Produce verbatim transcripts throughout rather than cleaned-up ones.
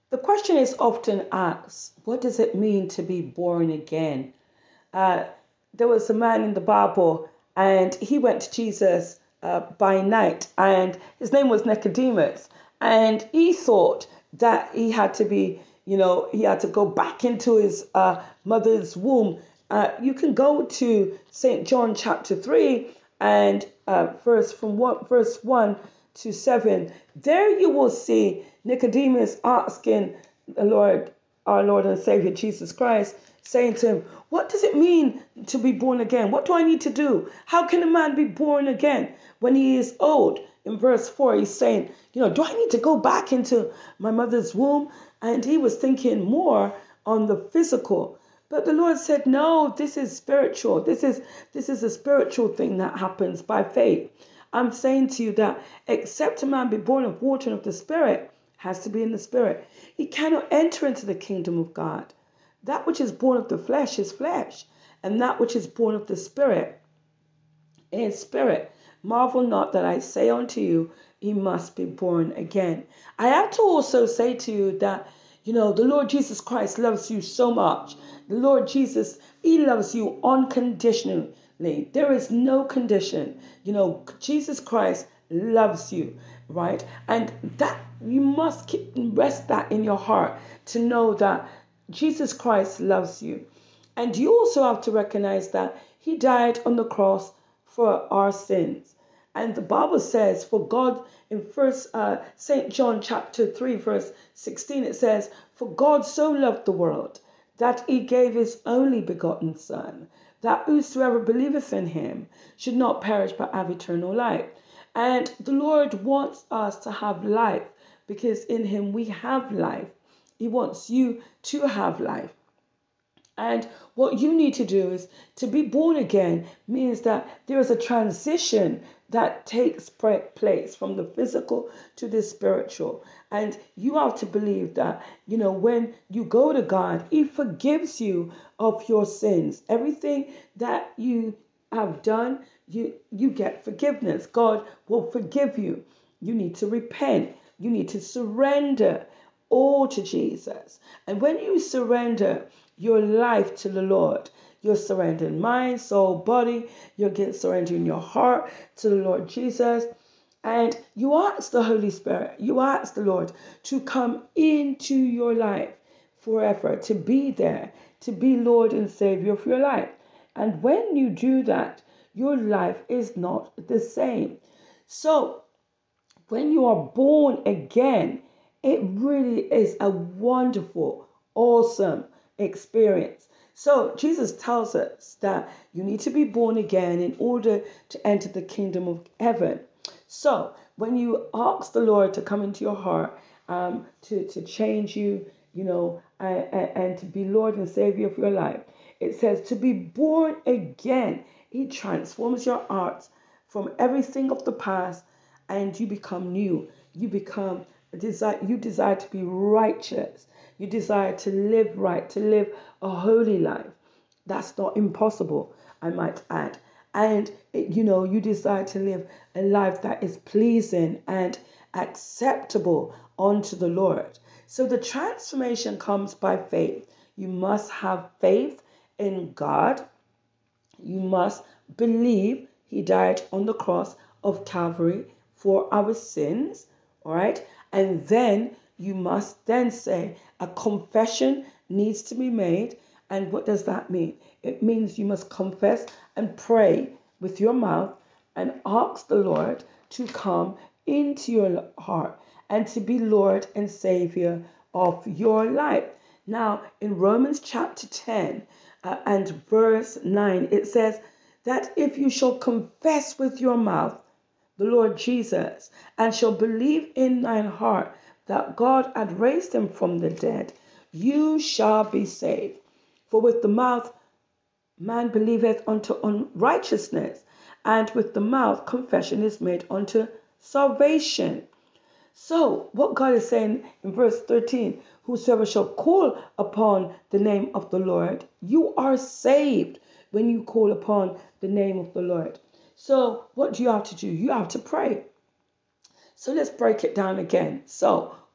The question is often asked, what does it mean to be born again? Uh, there was a man in the Bible, and he went to Jesus uh, by night, and his name was Nicodemus, and he thought that he had to be, you know, he had to go back into his uh, mother's womb. Uh, you can go to Saint John chapter three and uh, verse from one, verse one to seven. There you will see Nicodemus asking the Lord, our Lord and Savior Jesus Christ, saying to him, what does it mean to be born again? What do I need to do? How can a man be born again when he is old? In verse four, he's saying, you know, do I need to go back into my mother's womb? And he was thinking more on the physical. But the Lord said, no, this is spiritual. This is this is a spiritual thing that happens by faith. I'm saying to you that except a man be born of water and of the Spirit, has to be in the Spirit, he cannot enter into the kingdom of God. That which is born of the flesh is flesh, and that which is born of the Spirit is spirit. Marvel not that I say unto you, he must be born again. I have to also say to you that, you know, the Lord Jesus Christ loves you so much. The Lord Jesus, he loves you unconditionally. There is no condition. You know, Jesus Christ loves you, right? And that you must keep, rest that in your heart to know that Jesus Christ loves you. And you also have to recognize that he died on the cross for our sins. And the Bible says, for God, in first uh, Saint John chapter three, verse sixteen, it says, for God so loved the world that he gave his only begotten Son, that whosoever believeth in him should not perish but have eternal life. And the Lord wants us to have life because in him we have life. He wants you to have life. And what you need to do is to be born again means that there is a transition that takes place from the physical to the spiritual. And you have to believe that, you know, when you go to God, he forgives you of your sins. Everything that you have done, you, you get forgiveness. God will forgive you. You need to repent. You need to surrender all to Jesus. And when you surrender your life to the Lord, you're surrendering mind, soul, body. You're surrendering your heart to the Lord Jesus. And you ask the Holy Spirit, you ask the Lord to come into your life forever, to be there, to be Lord and Savior of your life. And when you do that, your life is not the same. So when you are born again, it really is a wonderful, awesome experience. So Jesus tells us that you need to be born again in order to enter the kingdom of heaven. So when you ask the Lord to come into your heart, um, to, to change you, you know, and, and to be Lord and Savior of your life, it says to be born again. He transforms your heart from everything of the past and you become new. You become desire. You desire to be righteous. You desire to live right, to live a holy life. That's not impossible, I might add. And, you know, you desire to live a life that is pleasing and acceptable unto the Lord. So the transformation comes by faith. You must have faith in God. You must believe he died on the cross of Calvary for our sins. All right. And then you must then say a confession needs to be made. And what does that mean? It means you must confess and pray with your mouth and ask the Lord to come into your heart and to be Lord and Savior of your life. Now, in Romans chapter ten uh, and verse nine, it says that if you shall confess with your mouth the Lord Jesus, and shall believe in thine heart that God hath raised him from the dead, you shall be saved. For with the mouth man believeth unto unrighteousness, and with the mouth confession is made unto salvation. So, what God is saying in verse thirteen, whosoever shall call upon the name of the Lord, you are saved when you call upon the name of the Lord. So what do you have to do? You have to pray. So let's break it down again. So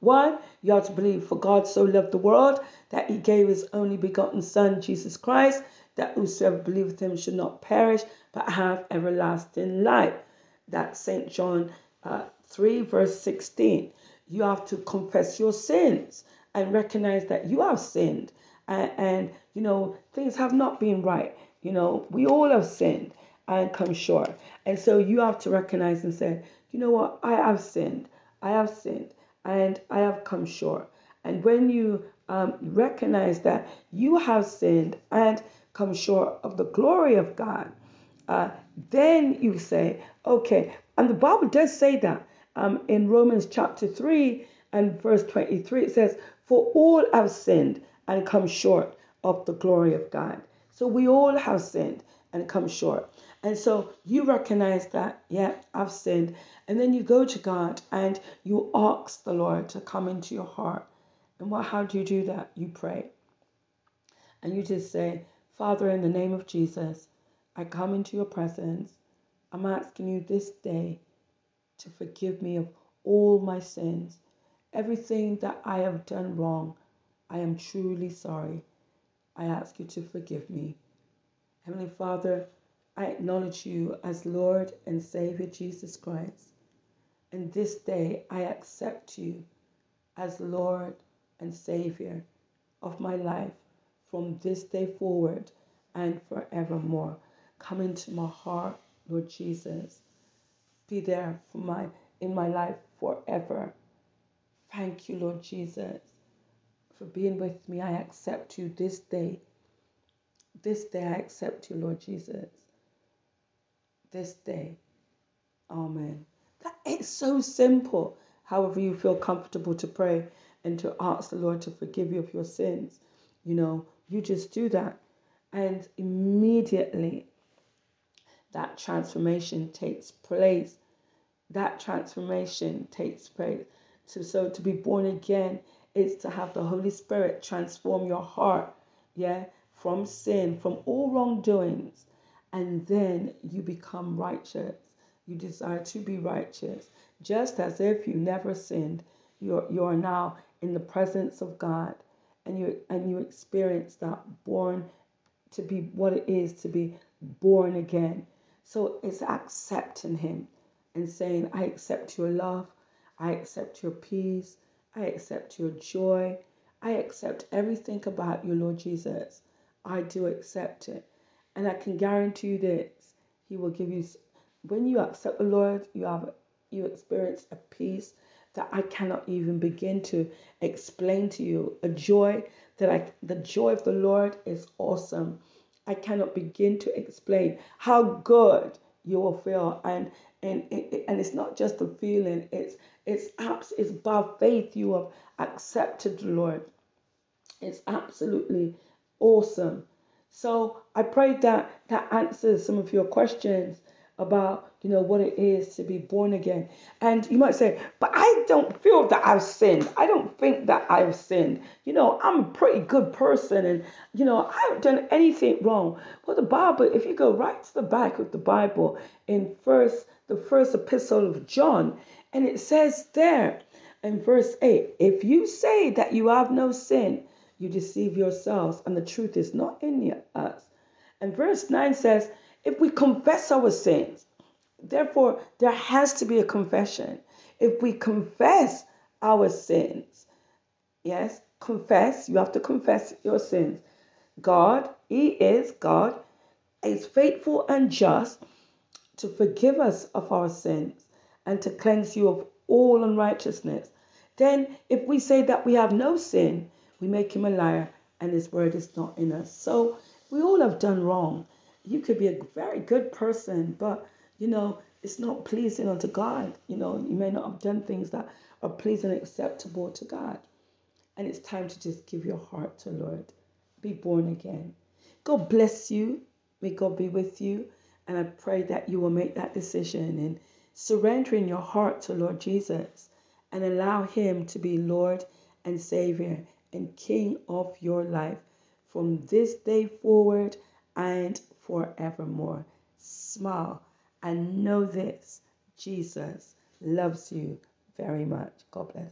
One, you have to believe for God so loved the world that he gave his only begotten Son, Jesus Christ, that whosoever believeth him should not perish, but have everlasting life. That's Saint John uh, three, verse sixteen. You have to confess your sins and recognize that you have sinned. And, and, you know, things have not been right. You know, we all have sinned and come short. And so you have to recognize and say, you know what, I have sinned. I have sinned and I have come short. And when you um, recognize that you have sinned and come short of the glory of God, uh, then you say, okay, and the Bible does say that um, in Romans chapter three and verse twenty-three, it says, for all have sinned and come short of the glory of God. So we all have sinned and come short. And so you recognize that, yeah, I've sinned. And then you go to God and you ask the Lord to come into your heart. And what, how do you do that? You pray. And you just say, Father, in the name of Jesus, I come into your presence. I'm asking you this day to forgive me of all my sins. Everything that I have done wrong, I am truly sorry. I ask you to forgive me. Heavenly Father, I acknowledge you as Lord and Savior Jesus Christ. And this day I accept you as Lord and Savior of my life from this day forward and forevermore. Come into my heart, Lord Jesus. Be there for my in my life forever. Thank you, Lord Jesus, for being with me. I accept you this day. This day I accept you, Lord Jesus. This day. Amen. That it's so simple. However you feel comfortable to pray and to ask the Lord to forgive you of your sins. You know, you just do that. And immediately that transformation takes place. That transformation takes place. So, so to be born again is to have the Holy Spirit transform your heart, yeah, from sin, from all wrongdoings, and then you become righteous. You desire to be righteous, just as if you never sinned. You're you are now in the presence of God, and you and you experience that born to be what it is to be born again. So it's accepting Him and saying, I accept your love, I accept your peace, I accept your joy, I accept everything about you, Lord Jesus. I do accept it. And I can guarantee you this, He will give you, when you accept the Lord, you have you experience a peace that I cannot even begin to explain to you. A joy that I, the joy of the Lord is awesome. I cannot begin to explain how good you will feel, and and and it's not just a feeling. It's it's abs it's by faith you have accepted the Lord. It's absolutely awesome. So I pray that that answers some of your questions about, you know, what it is to be born again. And you might say, but I don't feel that I've sinned. I don't think that I've sinned. You know, I'm a pretty good person and, you know, I haven't done anything wrong. Well, the Bible, if you go right to the back of the Bible in first, the first epistle of John, and it says there in verse eight, if you say that you have no sin, you deceive yourselves, and the truth is not in us. And verse nine says, if we confess our sins, therefore there has to be a confession. If we confess our sins, yes, confess, you have to confess your sins. God, He is God, is faithful and just to forgive us of our sins and to cleanse you of all unrighteousness. Then, if we say that we have no sin, we make Him a liar and His word is not in us. So, we all have done wrong. You could be a very good person, but, you know, it's not pleasing unto God. You know, you may not have done things that are pleasing and acceptable to God. And it's time to just give your heart to the Lord. Be born again. God bless you. May God be with you. And I pray that you will make that decision and surrendering your heart to Lord Jesus and allow Him to be Lord and Savior and King of your life from this day forward and forevermore. Smile and know this: Jesus loves you very much. God bless.